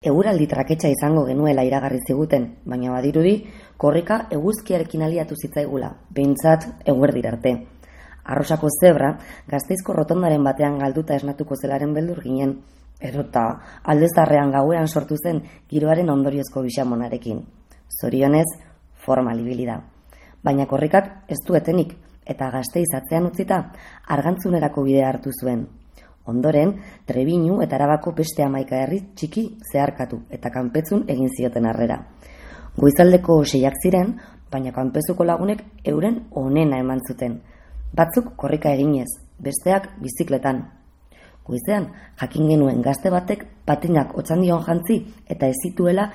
Eguraldi traketsa izango genuela iragarri ziguten, baina badirudi korrika eguzkiarekin aliatu zitzaigula, behintzat eguerdira arte. Arrosako zebra Gasteizko rotondaren batean galduta esnatuko zelaren beldur ginen, edota Aldezarrean gauean sortu zen giroaren ondoriozko bixamonarekin. Zorionez, formal ibili da. Baina korrikak ez du etenik, eta Gasteiz atzean utzita Argantzunerako bidea hartu zuen. Ondoren, Trebiñu eta Arabako beste 11 herri txiki zeharkatu eta kanpetzun egin zioten harrera. Goizaldeko 6ak ziren, baina kanpezuko lagunek euren onena eman zuten. Batzuk korrika eginez, besteak bizikletan. Goizean, jakin genuen gazte batek patinak otxandion jantzi eta ez zituela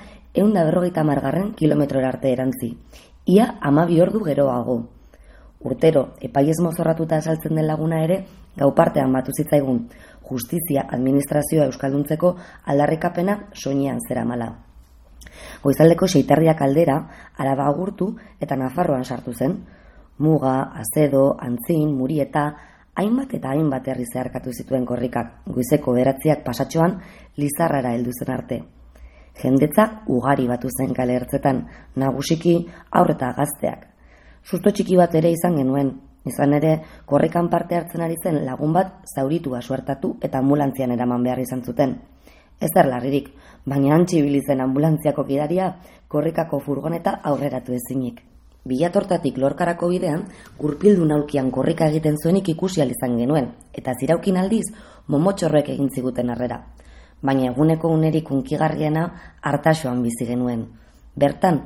150 kilometrora arte erantzi. Ia 12 ordu geroago. Urtero, epaiez mozorratuta esaltzen den laguna ere, gau partean batu zitzaigun, justizia administrazioa euskalduntzeko aldarrikapena soinean zeramala. Goizaldeko 6:30 aldera, Araba agurtu eta Nafarroan sartu zen. Muga, Azedo, Antzin, Murieta, hainbat eta hainbat herri zeharkatu zituen korrikak, goizeko 9ak pasatxoan Lizarrara heldu zen arte. Jendetza ugari batu zen kale ertzetan, nagusiki haur eta gazteak. Susto txiki bat ere izan genuen, izan ere korrikan parte hartzen ari zen lagun bat zauritua suertatu eta ambulantzian eraman behar izan zuten. Ez zer larririk, baina antzi ibili zen ambulantziako gidaria korrikako furgoneta aurreratu ezinik. Bilatortatik Lorkarako bidean, gurpildu naulkian korrika egiten zuenik ikusi ahal izan genuen, eta ziraukin aldiz momotxorrek egin ziguten harrera. Baina eguneko unerik hunkigarriena Artaxoan bizi genuen. Bertan,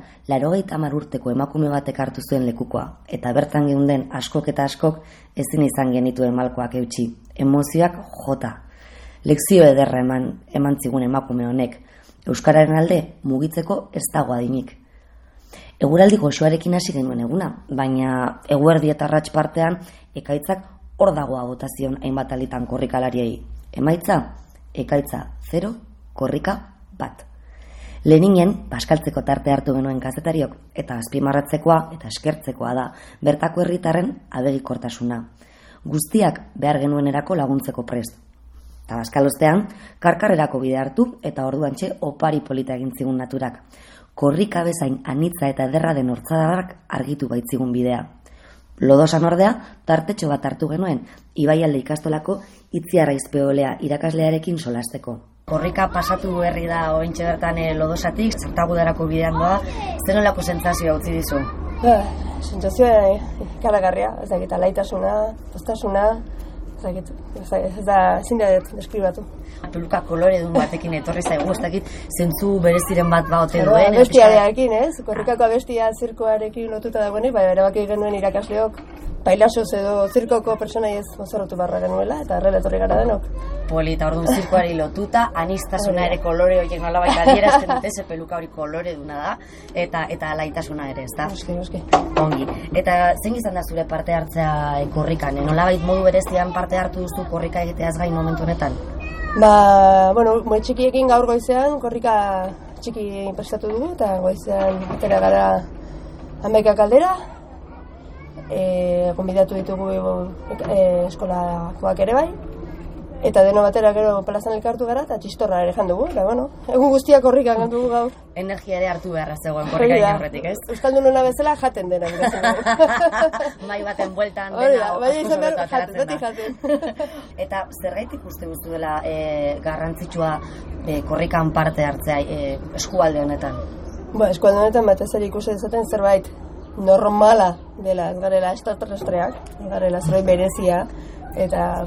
80 urteko emakume batek hartu zuen lekukoa, eta bertan geunden askok eta askok ezin izan genituen malkoak eutsi, emozioak jota. Lekzio ederra eman zigun emakume honek, euskararen alde mugitzeko ez dago adinik. Eguraldi goxoarekin hasi genuen eguna, baina eguerdi eta arrats partean ekaitzak hor dagoa bota zion hainbat alitan korrikalariei. Emaitza, ekaitza 0, korrika 1. Leninen, paskaltzeko tarte hartu genuen kazetariok, eta azpimarratzekoa eta eskertzekoa da, bertako herritarren abegikortasuna. Guztiak behar genuenerako laguntzeko prest. Eta baskalostean, karkarrerako bide hartu eta orduantxe opari polita egin zigun naturak. Korrika bezain anitza eta ederra den hortzadarrak argitu baitzigun bidea. Lodosan ordea, tartetxo bat hartu genuen, Ibaialde ikastolako Itziarra Izpeolea irakaslearekin solasteko. Korrika pasatu berri da oraintxe bertan Lodosatik, Zartagudarako bidean doa, zer nolako sentsazioa utzi dizu? Sentsazioa ikaragarria, ez dakit, alaitasuna, postasuna, ez da, ezin da deskribatu. Peluka koloredun batekin etorri zaigu, ez dakit, zentzu bereziren bat baote duen. Abestiarekin, ez? Korrikako abestia zirkoarekin lotuta dagoenik, bai, erabaki genuen irakasleok, pailasoz edo zirkoko personai ez mozorrotu barra genuela, eta errela etorri gara denok. Polita, orduan zirkoari lotuta, anistasuna ere kolore horiek nolabait adierazten dute, ze peluka hori koloreduna da, eta alaitasuna ere, ez da? Noski. Ongi. Eta zein izan da zure parte hartzea korrikan? Nolabait modu berezian parte hartu duzu korrika egiteaz gain momentu honetan? Moe txikiekin gaur goizean korrika txiki prestatu dugu, eta goizean atera gara 11 aldera. Gonbidatu ditugu eskolakoak ere bai, eta deno batera gero plazan elkartu gara eta txistorra ere jan dugu, eta egun guztiak korrika jan dugu gaur. Energia ere hartu beharra zegoen korrikaren aurretik, ez? Euskaldunona bezala jaten dena. Mai baten bueltan dena oso beto ateratzen da. Eta zergaitik uste guztu dela garrantzitsua korrikan parte hartzea eskualde honetan? Eskualde honetan batez ere ikusi dezaten zerbait normala dela, ez garela extraterrestreak, ez garela zerbait berezia, eta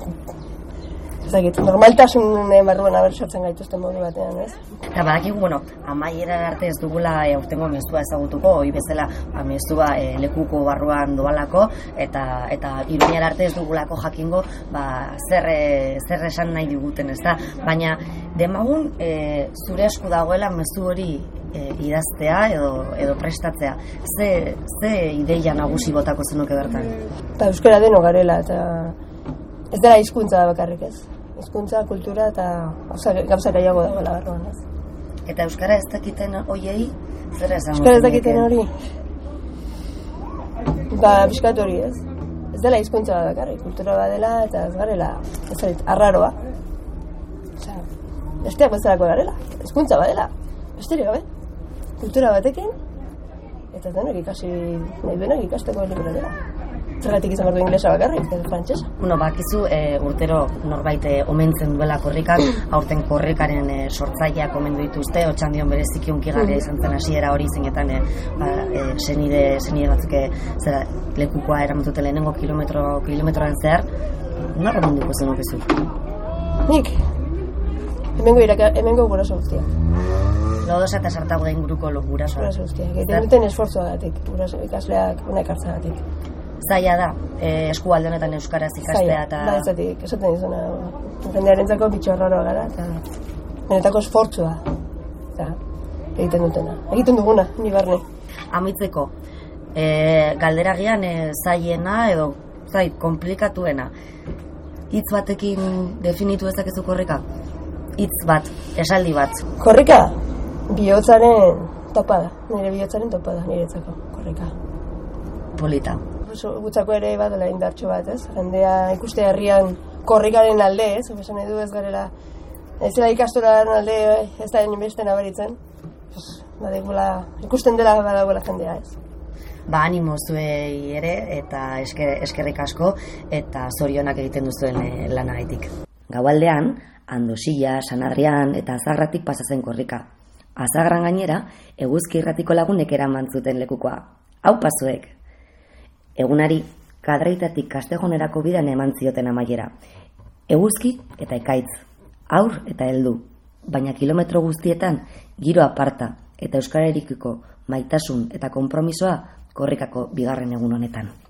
normaltasunen barruan abertsortzen gaituzten modu batean, ez? Eta badakigu, amaieran arte ez dugula aurtengo mezua ezagutuko, hori bezala mezua lekuko barruan doalako, eta Iruñera arte ez dugulako jakingo zer esan nahi diguten, ez da? Baina demagun zure esku dagoela mezu hori idaztea edo prestatzea. Ze ideia nagusi botako zenuke bertan? Eta euskara deno garela, eta ez dela hizkuntza bakarrik, ez? Hizkuntza, kultura eta gauza gehiago dagoela barruan, ez? Eta euskara ez dakiten hoiei zer esan? Euskara ez dakiten hori? Piskat hori, ez? Ez dela hizkuntza bakarrik, kultura badela eta ez garela, ez dut, arraroa. besteak bezalako garela, hezkuntza badela, besterik gabe, kultura batekin, eta denak ikasi, nahi duenak ikasteko liburu dela. Zergatik izan behar du inglesa bakarrik, eta frantsesa. Bakizu urtero norbait omentzen duela korrikak, aurten korrikaren sortzaileak omendu dituzte, Otxandion bereziki hunkigarria izan zen hasiera hori zeinetan senide batzuk zera lekukoa eramatute lehenengo kilometroan zehar, nor omenduko zenukezu? Nik, hemengo guraso guztiak. Lodosa eta Sartago da inguruko gurasoa. Guraso guztiak, egiten duten esfortzuagatik, guraso ikasleak una ekartzagatik. Zaila da, eskualde honetan euskaraz ikastea eta... Zaila, esaten dizuna, jendearentzako bitxorraroa gara, eta benetako esfortzua, eta egiten dutena. Egiten duguna, ni barne. Amaitzeko, galderagian zailena edo komplikatuena, hitz batekin definitu ezakezu korrika? Hitz bat, esaldi bat. Korrika, bihotzaren topada, nire bihotzaren topada, niretzako, korrika. Polita. Gutzako ere badela indartxo bat, ez? Jendea ikuste herrian korrikaren alde, ez? Esan edu ez garela, ez dela ikastoraren alde, ez da inbeste nabaritzen. Ikusten dela badagoela jendea, ez? Animo zuei ere, eta eskerrik asko, eta zorionak egiten duzuen lanagatik. Gaualdean, Andosilla, San Adrian eta Azagratik pasatzen korrika. Azagran gainera, Eguzki Irratiko lagunek eraman zuten lekukoa. Hau pasuek! Egunari, Kadraitatik Kastejonerako bidan eman zioten amaiera. Eguzki eta ekaitz, aur eta heldu, baina kilometro guztietan giro aparta eta euskararikiko maitasun eta konpromisoa korrikako bigarren egun honetan.